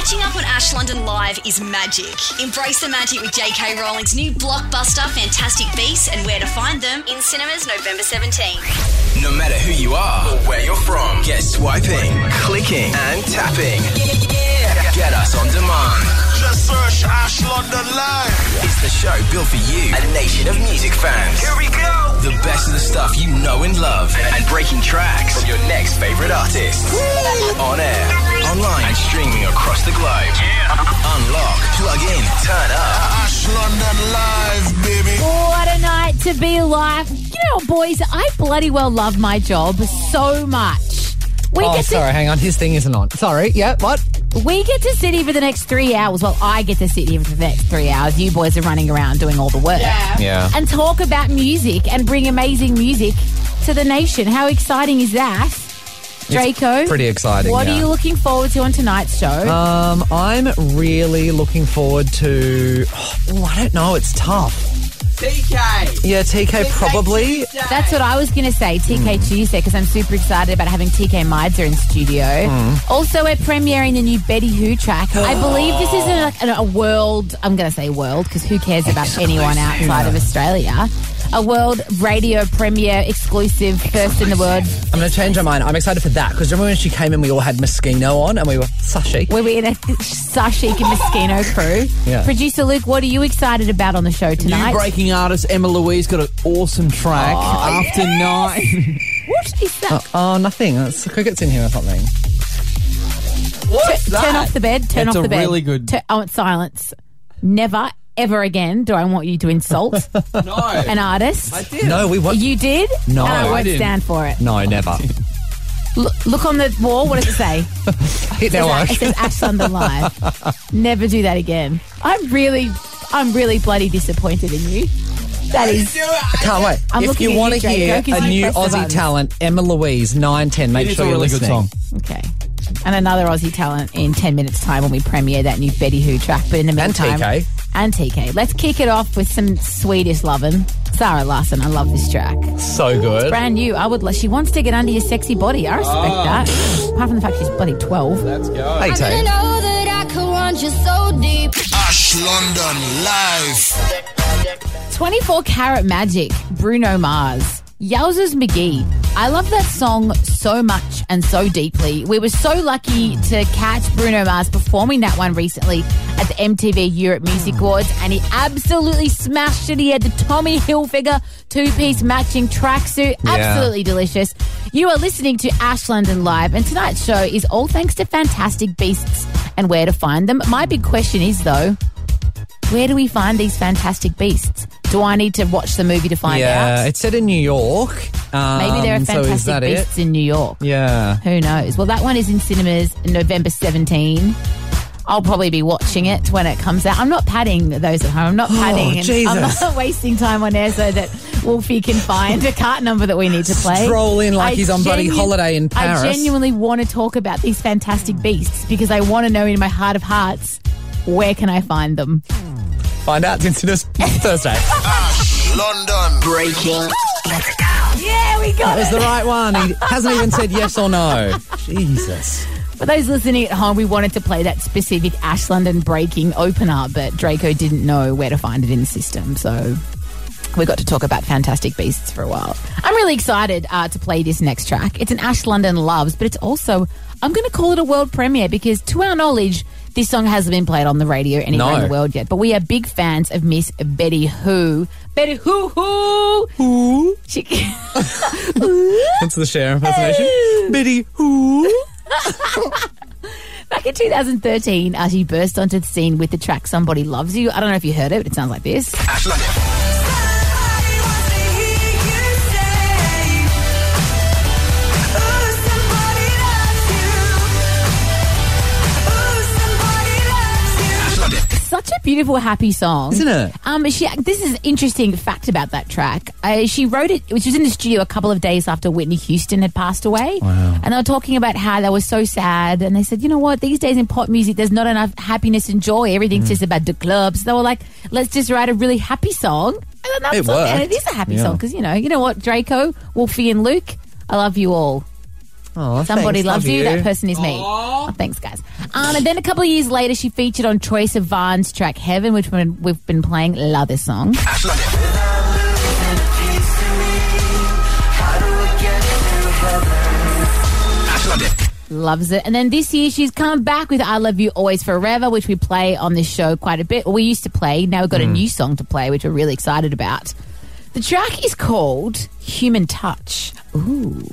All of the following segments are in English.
Catching up on Ash London Live is magic. Embrace the magic with J.K. Rowling's new blockbuster Fantastic Beasts and Where to Find Them in cinemas November 17th. No matter who you are or where you're from, get swiping, clicking and tapping. Get us on demand. Just search Ash London Live. It's the show built for you, a nation of music fans. Here we go. The best of the stuff you know and love, and breaking tracks from your next favourite artists. On air, online, and streaming across the globe. Unlock, plug in, turn up. Ash London Live, baby. What a night to be alive. You know, boys, I bloody well love my job so much. Hang on. His thing isn't on. Sorry. Yeah, what? We get to sit here for the next 3 hours. Well, I get to sit here for the next 3 hours. You boys are running around doing all the work. Yeah. And talk about music and bring amazing music to the nation. How exciting is that? Draco? Pretty exciting, What yeah. are you looking forward to on tonight's show? I'm really looking forward to... I don't know. It's tough. TK. Yeah, TK probably. That's what I was going to say, TK Tuesday, because I'm super excited about having TK Mizer in studio. Also, we're premiering the new Betty Who track. I believe this is a world, I'm going to say world, because who cares about anyone outside of Australia. A world radio premiere exclusive, first in the world. I'm going to change my mind. I'm excited for that because remember when she came in, we all had Moschino on and we were Sashi. We were in a Sashik and Moschino crew. Yeah. Producer Luke, what are you excited about on the show tonight? New breaking artist Emma Louise got an awesome track. After 9. What is that? Oh, nothing. It's, the cricket's in here or something. What's that? Turn off the bed. Turn It's off the a bed. really good- It's silence. Never, ever again do I want you to insult No. an artist. I did. No, we want... You did? No, and I I won't didn't. stand for it. No, never. Look on the wall. What does it say? Hit now, It says Ash London Live. Never do that again. I'm really bloody disappointed in you. That is... Can't wait. I'm If looking you at want you, to hear Draco, 'cause a you new press the Aussie buttons. talent, Emma Louise, 9-10, make It is sure a you really good listening. song. Okay. And another Aussie talent in 10 minutes' time when we premiere that new Betty Who track. But in the And meantime... TK. And TK. Let's kick it off with some Swedish lovin'. Sarah Larsson, I love this track. So good. Brand new. She wants to get under your sexy body. I respect that. Apart from the fact she's bloody 12. Let's go. Hey, Tay. know that I could want you so deep. Ash London Live. 24 Karat Magic, Bruno Mars. Yowzers McGee. I love that song so much and so deeply. We were so lucky to catch Bruno Mars performing that one recently at the MTV Europe Music Awards, and he absolutely smashed it. He had the Tommy Hilfiger two-piece matching tracksuit. Yeah. Absolutely delicious. You are listening to Ash London Live, and tonight's show is all thanks to Fantastic Beasts and Where to Find Them. My big question is, though, where do we find these fantastic beasts? Do I need to watch the movie to find out? Yeah, it's set in New York. Maybe there are so is fantastic that beasts in New York. Yeah. Who knows? Well, that one is in cinemas November 17. I'll probably be watching it when it comes out. I'm not padding those at home. I'm not padding. And Jesus. I'm not wasting time on air so that Wolfie can find a cart number that we need to play. Stroll in like he's on bloody holiday in Paris. I genuinely want to talk about these fantastic beasts because I want to know in my heart of hearts, where can I find them? Find out since it's Thursday. Ash London. Breaking. Yeah, we got That was it. the right one. He hasn't even said yes or no. Jesus. For those listening at home, we wanted to play that specific Ash London breaking opener, but Draco didn't know where to find it in the system, so we got to talk about Fantastic Beasts for a while. I'm really excited to play this next track. It's an Ash London Loves, but it's also, I'm going to call it a world premiere because to our knowledge, this song hasn't been played on the radio anywhere in the world yet, but we are big fans of Miss Betty Who. Betty Who. She... What's the Cher impersonation? Betty who? Back in 2013, she burst onto the scene with the track Somebody Loves You. I don't know if you heard it, but it sounds like this. Ash London. Such a beautiful, happy song. Isn't it? This is an interesting fact about that track. She wrote it, which was in the studio a couple of days after Whitney Houston had passed away. Wow. And they were talking about how they were so sad. And they said, you know what, these days in pop music, there's not enough happiness and joy. Everything's just about the clubs. They were like, let's just write a really happy song. And that's It worked. And it is a happy Yeah. song because, you know what, Draco, Wolfie and Luke, I love you all. Oh, Somebody thanks, loves love you. That person is me. Oh, thanks, guys. And then a couple of years later, she featured on Troye Sivan's track Heaven, which we've been playing. Love this song. Ash London. Ash London. Loves it. And then this year, she's come back with I Love You Always Forever, which we play on this show quite a bit. Or we used to play. Now we've got a new song to play, which we're really excited about. The track is called Human Touch. Ooh.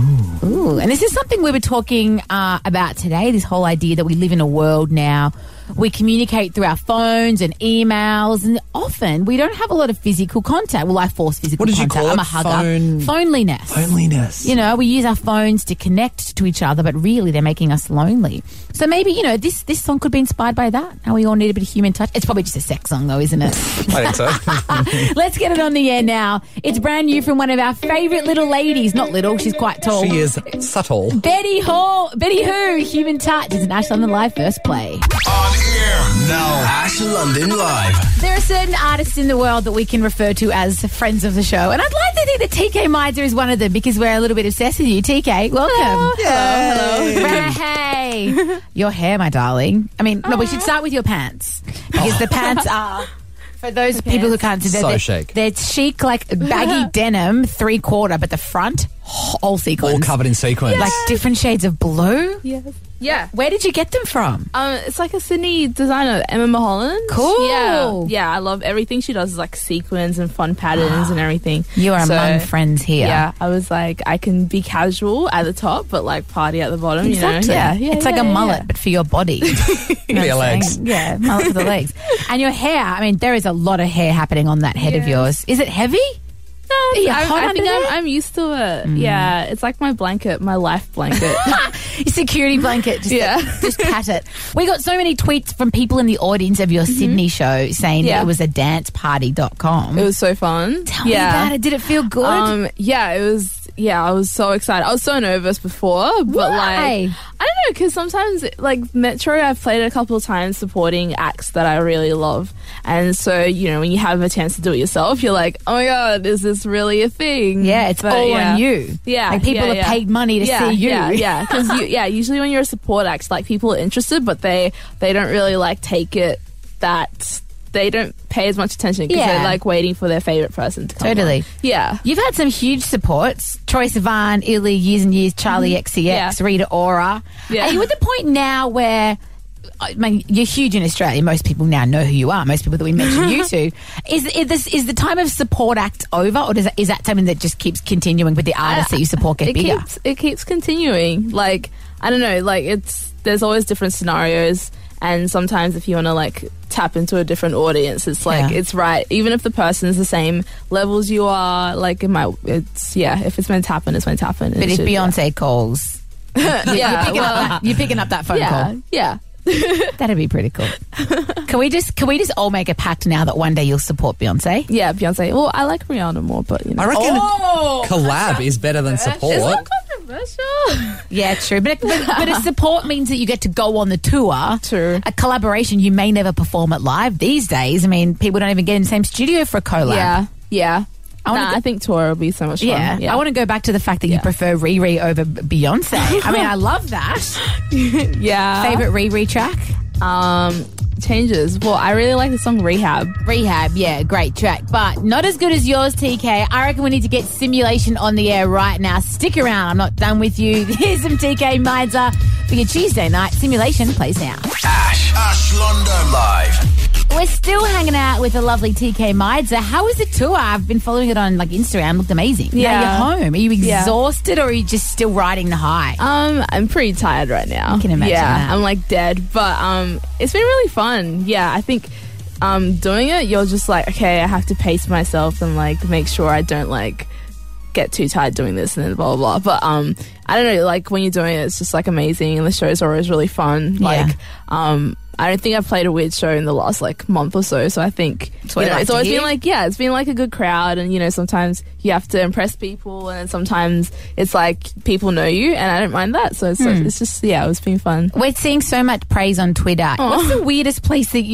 And this is something we were talking about today, this whole idea that we live in a world now. We communicate through our phones and emails, and often we don't have a lot of physical contact. Well, I force physical What did you contact. call I'm it? a hugger. Phoneliness. Loneliness. You know, we use our phones to connect to each other, but really they're making us lonely. So maybe, you know, this song could be inspired by that. How we all need a bit of human touch. It's probably just a sex song, though, isn't it? I think so. Let's get it on the air now. It's brand new from one of our favourite little ladies. Not little, she's quite tall. She is subtle. Betty Who, Human Touch is an Ash London Live first play. On air now. Ash London Live. There are certain artists in the world that we can refer to as friends of the show, and I'd like to think that TK Mizer is one of them because we're a little bit obsessed with you. TK, welcome. Hello. Hey. Your hair, my darling. I mean, no, we should start with your pants because the pants are... For those people who can't see, So chic. They're chic, like baggy denim, 3/4, but the front, all sequins. All covered in sequins. Like different shades of blue. Yes. Yeah. Where did you get them from? It's like a Sydney designer, Emma Mulholland. Cool. Yeah, I love everything she does is like sequins and fun patterns and everything. You are So, among friends here. Yeah, I was like, I can be casual at the top, but like party at the bottom. Exactly. You know? Yeah. It's like a mullet, but for your body. You know For your what I'm legs. saying? Yeah, mullet for the legs. And your hair, I mean, there is a lot of hair happening on that head of yours. Is it heavy? No, you I hot think under there? I'm used to it. Yeah, it's like my blanket, my life blanket. Your security blanket, just, Yeah. just pat it. We got so many tweets from people in the audience of your Sydney show saying that Yeah. it was a danceparty.com. It was so fun. Tell me about it. Did it feel good? Yeah, it was. Yeah, I was so excited. I was so nervous before, but Why? like, I don't know, because sometimes, like Metro, I've played it a couple of times supporting acts that I really love, and so you know, when you have a chance to do it yourself, you're like, oh my god, is this really a thing? Yeah, it's But, all yeah. on you. Yeah, Like people yeah, have yeah. paid money to see you. Yeah, because usually when you're a support act, like people are interested, but they don't really like take it that. They don't pay as much attention because Yeah. they're like waiting for their favorite person to come Totally. on. Yeah. You've had some huge supports. Troye Sivan, Illy, Years and Years, Charlie XCX, Yeah. Rita Ora. Yeah. Are you at the point now where, I mean, you're huge in Australia. Most people now know who you are. Most people that we mention you to. Is the time of support act over, or is that something that just keeps continuing with the artists that you support get bigger? It keeps continuing. Like, I don't know, like there's always different scenarios, and sometimes if you want to like tap into a different audience, it's like Yeah. it's right. Even if the person is the same level as you are, like if it's meant to happen, it's meant to happen. But if Beyonce calls, you're picking up that phone call. Yeah. That'd be pretty cool. Can we just all make a pact now that one day you'll support Beyonce? Yeah, Beyonce. Well, I like Rihanna more, but you know. I reckon collab is better than support. It's not controversial. Yeah, true. But a support means that you get to go on the tour. True. A collaboration, you may never perform it live these days. I mean, people don't even get in the same studio for a collab. Yeah. I I think tour will be so much fun. Yeah. I want to go back to the fact that you prefer Riri over Beyonce. I mean, I love that. Yeah. Favorite Riri track? Changes. Well, I really like the song Rehab. Rehab, yeah, great track. But not as good as yours, TK. I reckon we need to get Simulation on the air right now. Stick around. I'm not done with you. Here's some TK Mizer for your Tuesday night. Simulation plays now. Ash London Live. We're still hanging out with the lovely TK Mizer. How was the tour? I've been following it on like Instagram. Looked amazing. Yeah. Now you're home. Are you exhausted or are you just still riding the high? I'm pretty tired right now. I can imagine that. I'm like dead, but it's been really fun. Yeah, I think doing it, you're just like, okay, I have to pace myself and like make sure I don't like get too tired doing this and then blah blah blah. But I don't know, like when you're doing it, it's just like amazing, and the shows are always really fun. Like I don't think I've played a weird show in the last like month or so. So I think what I like it's to always hear. been like, it's been like a good crowd, and you know, sometimes you have to impress people, and then sometimes it's like people know you, and I don't mind that. So it's just it's been fun. We're seeing so much praise on Twitter. What's the weirdest place that you've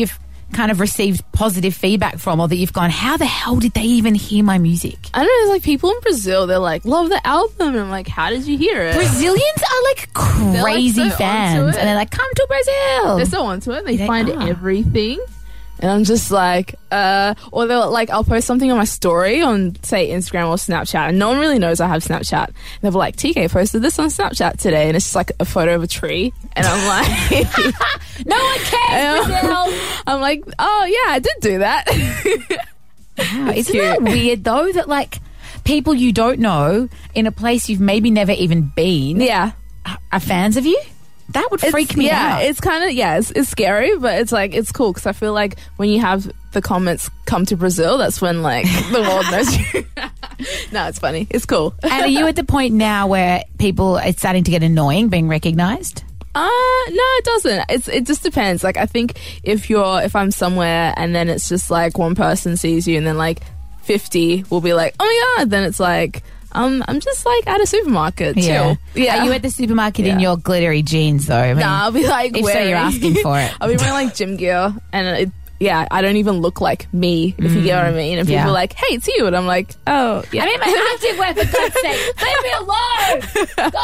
kind of received positive feedback from, or that you've gone, how the hell did they even hear my music? I don't know, there's like people in Brazil, they're like, love the album. And I'm like, how did you hear it? Brazilians are like crazy like, so fans. onto it. And they're like, come to Brazil. They're so onto it. They They find are. everything. And I'm just like, or they'll like, I'll post something on my story on, say, Instagram or Snapchat, and no one really knows I have Snapchat. And they'll be like, TK posted this on Snapchat today, and it's just like a photo of a tree. And I'm like, No one cares, Brazil. I'm like, oh yeah, I did do that. Wow, isn't that weird though, that like people you don't know in a place you've maybe never even been Yeah. are fans of you? That would freak me out. It's kind of, it's scary, but it's like, it's cool because I feel like when you have the comments come to Brazil, that's when like the world knows you. No, it's funny. It's cool. And are you at the point now where people, it's starting to get annoying being recognised? No, it doesn't. It just depends. Like, I think if I'm somewhere and then it's just like one person sees you and then like 50 will be like, oh my God, then it's like, I'm just like at a supermarket. Chill. Yeah. Are you at the supermarket in Yeah. your glittery jeans though? I mean, Nah, I'll be like, if so, you're asking for it. I'll be wearing like gym gear, and I don't even look like me, if you get what I mean. And people Yeah. are like, hey, it's you. And I'm like, oh, yeah. I'm in my active wear, for God's sake. Leave me alone.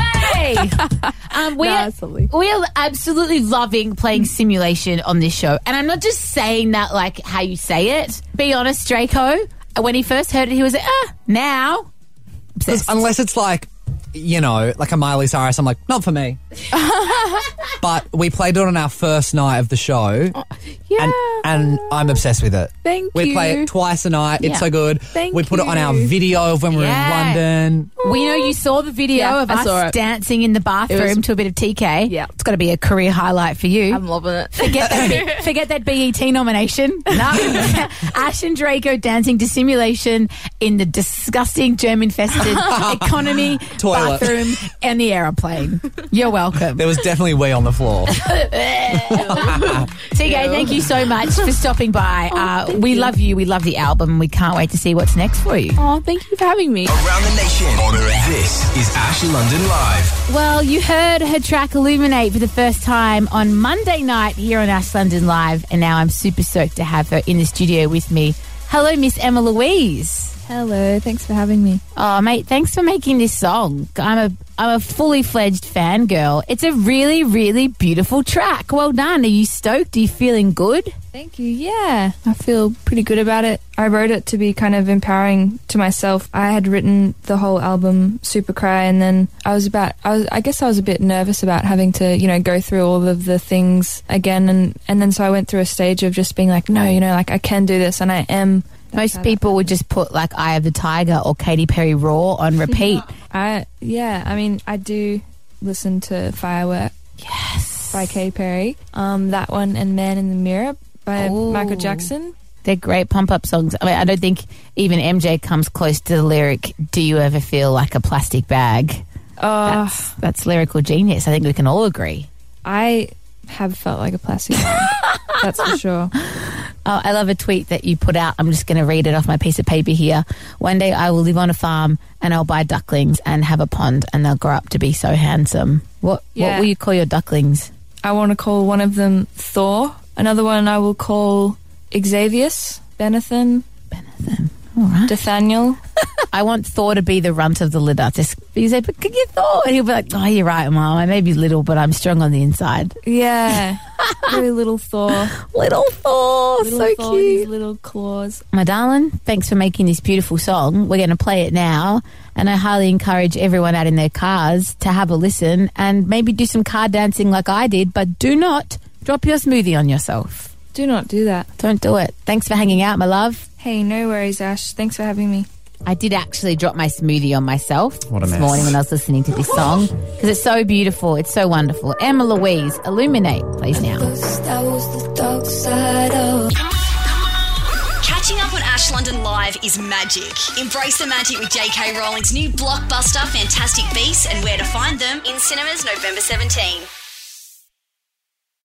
Go away. Nah, it's lovely. We are absolutely loving playing simulation on this show. And I'm not just saying that like how you say it. Be honest, Draco, when he first heard it, he was like, now. Obsessed. Unless it's like, you know, like a Miley Cyrus, I'm like, not for me. But we played it on our first night of the show. Yeah. And I'm obsessed with it. Thank we you. play it twice a night. It's Yeah. so good. Thank we put it on our you. video of when we were in Yeah. London. We know you saw the video Yeah, of I saw us it. dancing in the bathroom was- to a bit of TK. Yeah. It's got to be a career highlight for you. I'm loving it. Forget that BET nomination. No. Ash and Draco dancing to simulation in the disgusting germ-infested economy Toilet. bathroom and the aeroplane. You're welcome. There was definitely wee on the floor. TK, thank you so much for stopping by. We love you. We love the album. We can't wait to see what's next for you. Oh, thank you for having me. Around the nation. This is Ash London Live. Well, you heard her track Illuminate for the first time on Monday night here on Ash London Live, and now I'm super stoked to have her in the studio with me. Hello, Miss Emma Louise. Hello, thanks for having me. Oh, mate, thanks for making this song. I'm a fully fledged fangirl. It's a really, really beautiful track. Well done. Are you stoked? Are you feeling good? Thank you. Yeah, I feel pretty good about it. I wrote it to be kind of empowering to myself. I had written the whole album Super Cry, and then I guess I was a bit nervous about having to, you know, go through all of the things again, and then so I went through a stage of just being like, no, you know, like I can do this, and I am. Most people would just put like Eye of the Tiger or Katy Perry Raw on repeat. I mean, I do listen to Firework. Yes. By Katy Perry. That one and Man in the Mirror by Ooh. Michael Jackson. They're great pump-up songs. I mean, I don't think even MJ comes close to the lyric, do you ever feel like a plastic bag? That's lyrical genius. I think we can all agree. I have felt like a plastic bag. That's for sure. Oh, I love a tweet that you put out. I'm just going to read it off my piece of paper here. One day I will live on a farm and I'll buy ducklings and have a pond and they'll grow up to be so handsome. What will you call your ducklings? I want to call one of them Thor. Another one I will call Xavius, Benethan. All right. Nathaniel. I want Thor to be the runt of the litter. Just you say, but can you Thor? And he'll be like, oh, you're right, Mom. I may be little, but I'm strong on the inside. Yeah. Very little Thor. Little Thor. Little So Thor with his cute. little claws. My darling, thanks for making this beautiful song. We're going to play it now. And I highly encourage everyone out in their cars to have a listen and maybe do some car dancing like I did, but do not drop your smoothie on yourself. Do not do that. Don't do it. Thanks for hanging out, my love. Hey, no worries, Ash. Thanks for having me. I did actually drop my smoothie on myself What a this mess. morning when I was listening to this song because it's so beautiful. It's so wonderful. Emma Louise, Illuminate, plays now. Catching up on Ash London Live is magic. Embrace the magic with J.K. Rowling's new blockbuster Fantastic Beasts and Where to Find Them in cinemas November 17.